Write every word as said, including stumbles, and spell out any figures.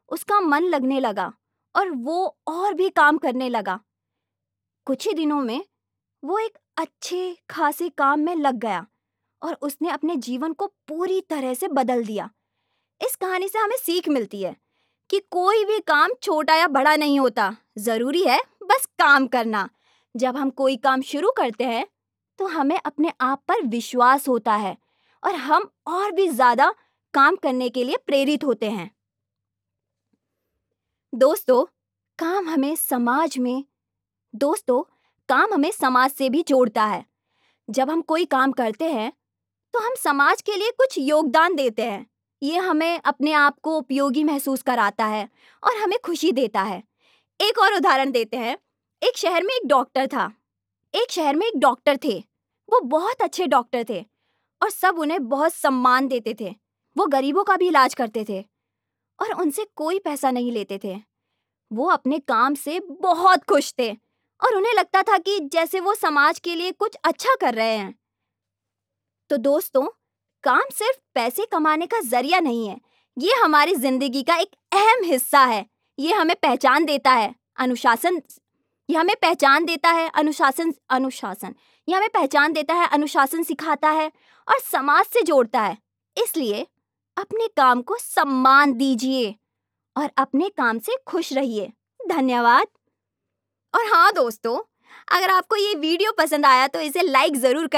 उसका मन लगने लगा और वो और भी काम करने लगा। कुछ ही दिनों में वो एक अच्छे खासे काम में लग गया और उसने अपने जीवन को पूरी तरह से बदल दिया। इस कहानी से हमें सीख मिलती है कि कोई भी काम छोटा या बड़ा नहीं होता, जरूरी है बस काम करना। जब हम कोई काम शुरू करते हैं तो हमें अपने आप पर विश्वास होता है और हम और भी ज्यादा काम करने के लिए प्रेरित होते हैं। दोस्तों, काम हमें समाज में दोस्तों काम हमें समाज से भी जोड़ता है। जब हम कोई काम करते हैं तो हम समाज के लिए कुछ योगदान देते हैं। ये हमें अपने आप को उपयोगी महसूस कराता है और हमें खुशी देता है। एक और उदाहरण देते हैं। एक शहर में एक डॉक्टर था। एक शहर में एक डॉक्टर थे। वो बहुत अच्छे डॉक्टर थे और सब उन्हें बहुत सम्मान देते थे। वो गरीबों का भी इलाज करते थे और उनसे कोई पैसा नहीं लेते थे। वो अपने काम से बहुत खुश थे और उन्हें लगता था कि जैसे वो समाज के लिए कुछ अच्छा कर रहे हैं। तो दोस्तों, काम सिर्फ पैसे कमाने का जरिया नहीं है, ये हमारी जिंदगी का एक अहम हिस्सा है। ये हमें पहचान देता है अनुशासन ये हमें पहचान देता है अनुशासन अनुशासन ये हमें पहचान देता है अनुशासन सिखाता है और समाज से जोड़ता है। इसलिए अपने काम को सम्मान दीजिए और अपने काम से खुश रहिए। धन्यवाद। और हाँ दोस्तों, अगर आपको ये वीडियो पसंद आया तो इसे लाइक जरूर करें।